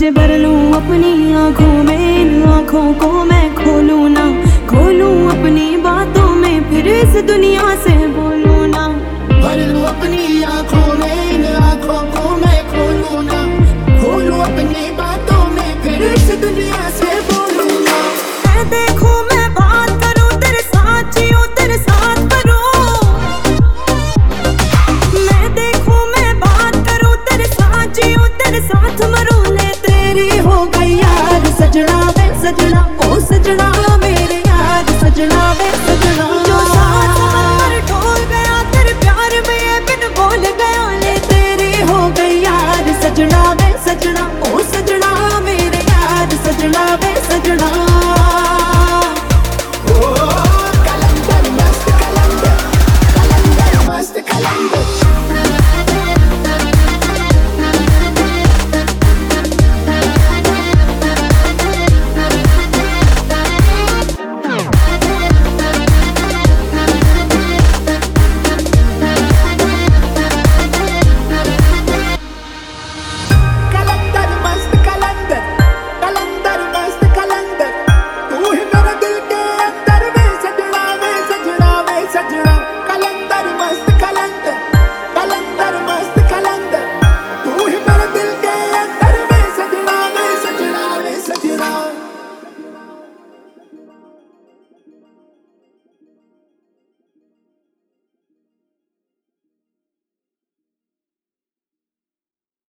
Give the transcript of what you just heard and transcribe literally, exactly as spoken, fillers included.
तुझे भर लूं अपनी आंखों में, इन आंखों को मैं खोलूं ना, खोलूं अपनी बातों में, फिर इस दुनिया से बोलूं ना। भर लूं अपनी आंखों में, इन आंखों को मैं खोलूं ना, खोलूं अपनी बातों में, फिर इस दुनिया से बोलूं ना। मैं देखूं, मैं बात करूं, तेरे साथ जियूं, तेरे साथ करूं। मैं देखूं, मैं बात करूं, तेरे साथ जियूं, तेरे साथ मरूं। ले तेरी हो गई यार सजना वे सजना,